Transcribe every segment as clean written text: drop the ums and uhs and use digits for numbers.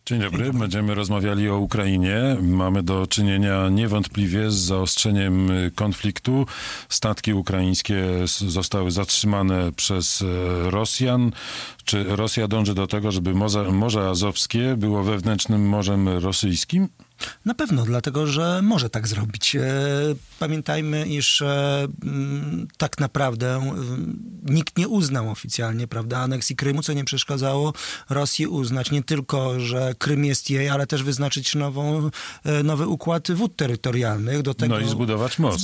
Dzień dobry, będziemy rozmawiali o Ukrainie. Mamy do czynienia niewątpliwie z zaostrzeniem konfliktu. Statki ukraińskie zostały zatrzymane przez Rosjan. Czy Rosja dąży do tego, żeby Morze Azowskie było wewnętrznym morzem rosyjskim? Na pewno, dlatego że może tak zrobić. Pamiętajmy, iż tak naprawdę nikt nie uznał oficjalnie, prawda, aneksji Krymu, co nie przeszkadzało Rosji uznać nie tylko, że Krym jest jej, ale też wyznaczyć nowy układ wód terytorialnych. Do tego i zbudować most.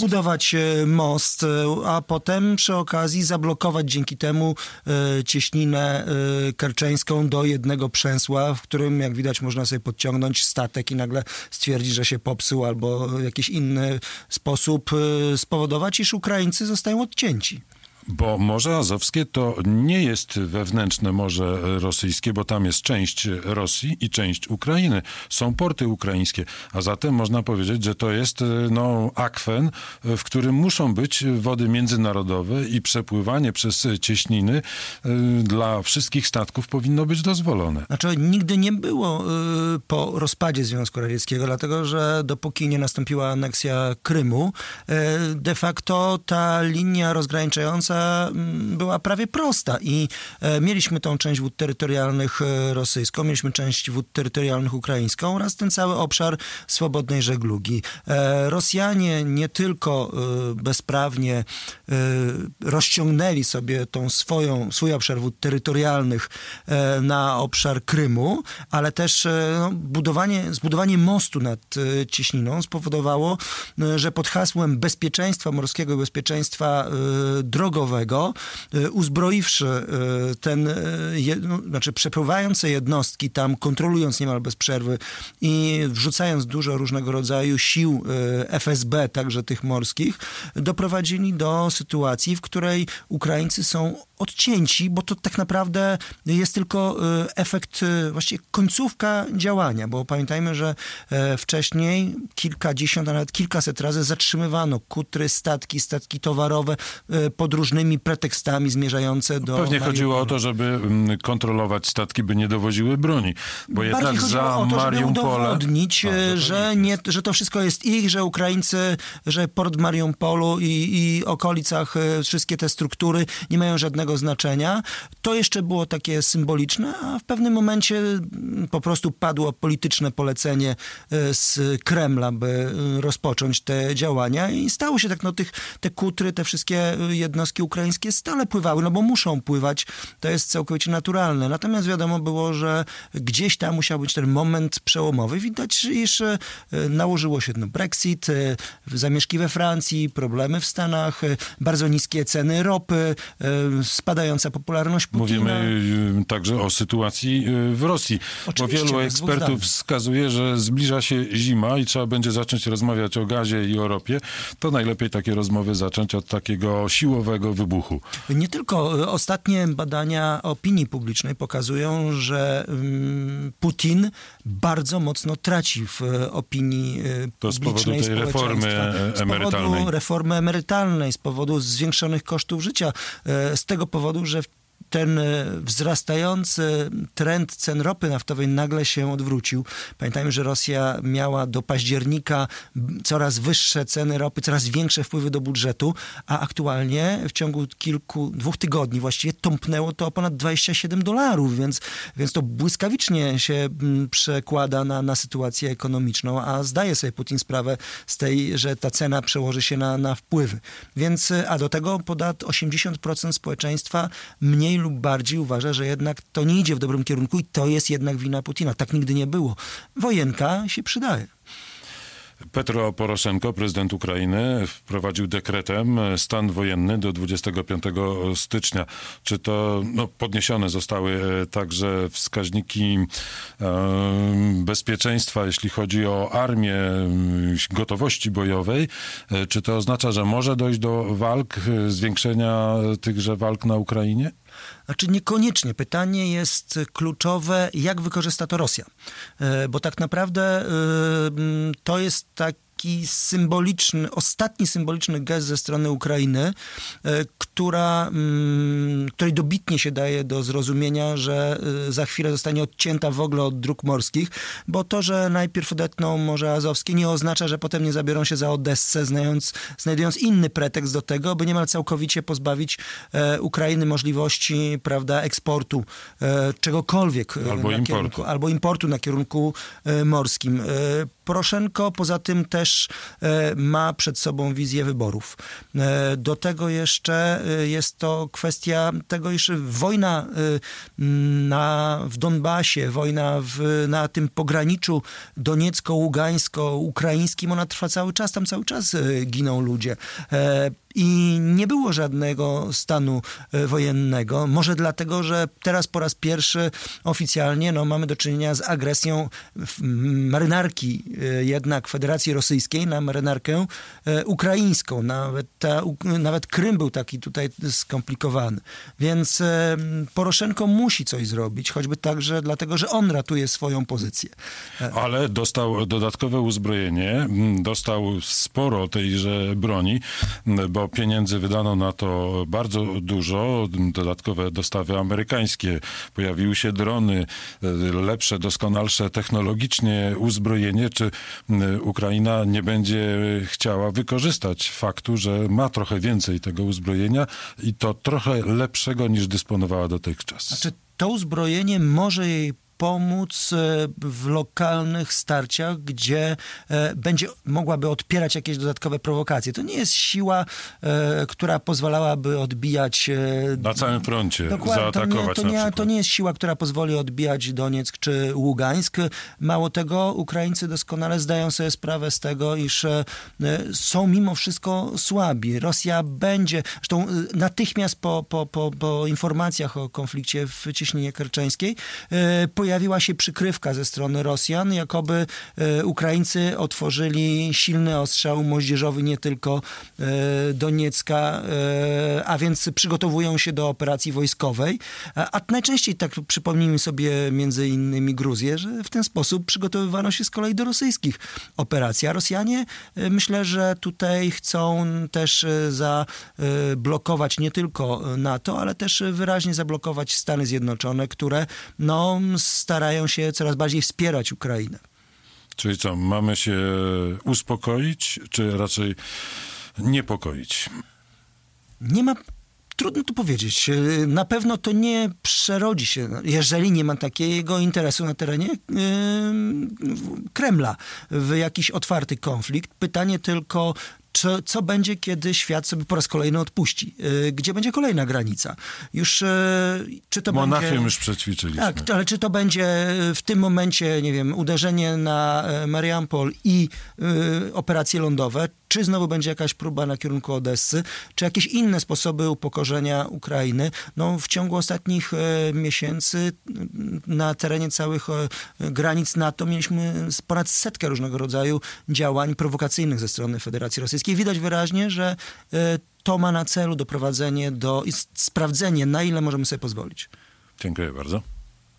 A potem przy okazji zablokować dzięki temu cieśninę kerczeńską do jednego przęsła, w którym, jak widać, można sobie podciągnąć statek i nagle stwierdzić, że się popsuł albo w jakiś inny sposób spowodować, iż Ukraińcy zostają odcięci. Bo Morze Azowskie to nie jest wewnętrzne morze rosyjskie, bo tam jest część Rosji i część Ukrainy. Są porty ukraińskie, a zatem można powiedzieć, że to jest akwen, w którym muszą być wody międzynarodowe i przepływanie przez cieśniny dla wszystkich statków powinno być dozwolone. Znaczy nigdy nie było po rozpadzie Związku Radzieckiego, dlatego że dopóki nie nastąpiła aneksja Krymu, de facto ta linia rozgraniczająca była prawie prosta i mieliśmy tą część wód terytorialnych rosyjską, mieliśmy część wód terytorialnych ukraińską oraz ten cały obszar swobodnej żeglugi. Rosjanie nie tylko bezprawnie rozciągnęli sobie swój obszar wód terytorialnych na obszar Krymu, ale też zbudowanie mostu nad cieśniną spowodowało, że pod hasłem bezpieczeństwa morskiego i bezpieczeństwa drogowego, uzbroiwszy przepływające jednostki tam, kontrolując niemal bez przerwy i wrzucając dużo różnego rodzaju sił FSB, także tych morskich, doprowadzili do sytuacji, w której Ukraińcy są odcięci, bo to tak naprawdę jest tylko efekt, właściwie końcówka działania, bo pamiętajmy, że wcześniej kilkadziesiąt, a nawet kilkaset razy zatrzymywano kutry, statki towarowe pod różnymi pretekstami zmierzające do... Pewnie chodziło o to, żeby kontrolować statki, by nie dowoziły broni, bo jednak za Mariumpolem... żeby udowodnić, że to wszystko jest ich, że Ukraińcy, że port w Mariumpolu i okolicach, wszystkie te struktury nie mają żadnego znaczenia. To jeszcze było takie symboliczne, a w pewnym momencie po prostu padło polityczne polecenie z Kremla, by rozpocząć te działania i stało się tak, te kutry, te wszystkie jednostki ukraińskie stale pływały, bo muszą pływać, to jest całkowicie naturalne. Natomiast wiadomo było, że gdzieś tam musiał być ten moment przełomowy. Widać, iż nałożyło się Brexit, zamieszki we Francji, problemy w Stanach, bardzo niskie ceny ropy, spadająca popularność Putina. Mówimy także o sytuacji w Rosji, Oczywiście, bo wielu ekspertów wskazuje, że zbliża się zima i trzeba będzie zacząć rozmawiać o gazie i o ropie. To najlepiej takie rozmowy zacząć od takiego siłowego wybuchu. Nie tylko. Ostatnie badania opinii publicznej pokazują, że Putin bardzo mocno traci w opinii publicznej. Z powodu tej reformy emerytalnej. Z powodu reformy emerytalnej, z powodu zwiększonych kosztów życia, z tego powodu, że ten wzrastający trend cen ropy naftowej nagle się odwrócił. Pamiętajmy, że Rosja miała do października coraz wyższe ceny ropy, coraz większe wpływy do budżetu, a aktualnie w ciągu dwóch tygodni właściwie tąpnęło to o ponad $27, więc to błyskawicznie się przekłada na sytuację ekonomiczną, a zdaje sobie Putin sprawę z tej, że ta cena przełoży się na wpływy. A do tego ponad 80% społeczeństwa mniej lub bardziej uważa, że jednak to nie idzie w dobrym kierunku i to jest jednak wina Putina. Tak nigdy nie było. Wojenka się przydaje. Petro Poroszenko, prezydent Ukrainy, wprowadził dekretem stan wojenny do 25 stycznia. Czy to podniesione zostały także wskaźniki bezpieczeństwa, jeśli chodzi o armię, gotowości bojowej? Czy to oznacza, że może dojść do walk, zwiększenia tychże walk na Ukrainie? Znaczy niekoniecznie. Pytanie jest kluczowe, jak wykorzysta to Rosja. Bo tak naprawdę to jest taki ostatni symboliczny gest ze strony Ukrainy, której dobitnie się daje do zrozumienia, że za chwilę zostanie odcięta w ogóle od dróg morskich, bo to, że najpierw odetną Morze Azowskie, nie oznacza, że potem nie zabiorą się za Odessę, znajdując inny pretekst do tego, by niemal całkowicie pozbawić Ukrainy możliwości, prawda, eksportu czegokolwiek albo importu na kierunku morskim. Poroszenko poza tym też ma przed sobą wizję wyborów. Do tego jeszcze jest to kwestia tego, iż wojna w Donbasie, wojna na tym pograniczu doniecko-ługańsko-ukraińskim, ona trwa cały czas, tam cały czas giną ludzie. I nie było żadnego stanu wojennego. Może dlatego, że teraz po raz pierwszy oficjalnie mamy do czynienia z agresją marynarki jednak Federacji Rosyjskiej na marynarkę ukraińską. Nawet Krym był taki tutaj skomplikowany. Więc Poroszenko musi coś zrobić, choćby także dlatego, że on ratuje swoją pozycję. Ale dostał dodatkowe uzbrojenie, dostał sporo tejże broni, bo pieniędzy wydano na to bardzo dużo, dodatkowe dostawy amerykańskie, pojawiły się drony, lepsze, doskonalsze technologicznie uzbrojenie. Czy Ukraina nie będzie chciała wykorzystać faktu, że ma trochę więcej tego uzbrojenia i to trochę lepszego niż dysponowała dotychczas? Znaczy, to uzbrojenie może jej pomóc w lokalnych starciach, gdzie będzie mogłaby odpierać jakieś dodatkowe prowokacje. To nie jest siła, która pozwalałaby odbijać... Na całym froncie zaatakować na przykład. To nie jest siła, która pozwoli odbijać Donieck czy Ługańsk. Mało tego, Ukraińcy doskonale zdają sobie sprawę z tego, iż są mimo wszystko słabi. Rosja będzie... Zresztą natychmiast po informacjach o konflikcie w Cieśninie Kerczeńskiej pojawiła się przykrywka ze strony Rosjan, jakoby Ukraińcy otworzyli silny ostrzał moździerzowy nie tylko Doniecka, a więc przygotowują się do operacji wojskowej. A najczęściej, tak przypomnijmy sobie między innymi Gruzję, że w ten sposób przygotowywano się z kolei do rosyjskich operacji. A Rosjanie myślę, że tutaj chcą też zablokować nie tylko NATO, ale też wyraźnie zablokować Stany Zjednoczone, które starają się coraz bardziej wspierać Ukrainę. Czyli co, mamy się uspokoić, czy raczej niepokoić? Trudno tu powiedzieć. Na pewno to nie przerodzi się, jeżeli nie ma takiego interesu na terenie Kremla w jakiś otwarty konflikt. Pytanie tylko, co będzie, kiedy świat sobie po raz kolejny odpuści? Gdzie będzie kolejna granica? Czy to Monachium będzie... już przećwiczyliśmy. Tak, ale czy to będzie w tym momencie, nie wiem, uderzenie na Mariampol i operacje lądowe, czy znowu będzie jakaś próba na kierunku Odessy, czy jakieś inne sposoby upokorzenia Ukrainy? W ciągu ostatnich miesięcy na terenie całych granic NATO mieliśmy ponad 100 różnego rodzaju działań prowokacyjnych ze strony Federacji Rosyjskiej. Widać wyraźnie, że to ma na celu doprowadzenie i sprawdzenie, na ile możemy sobie pozwolić. Dziękuję bardzo.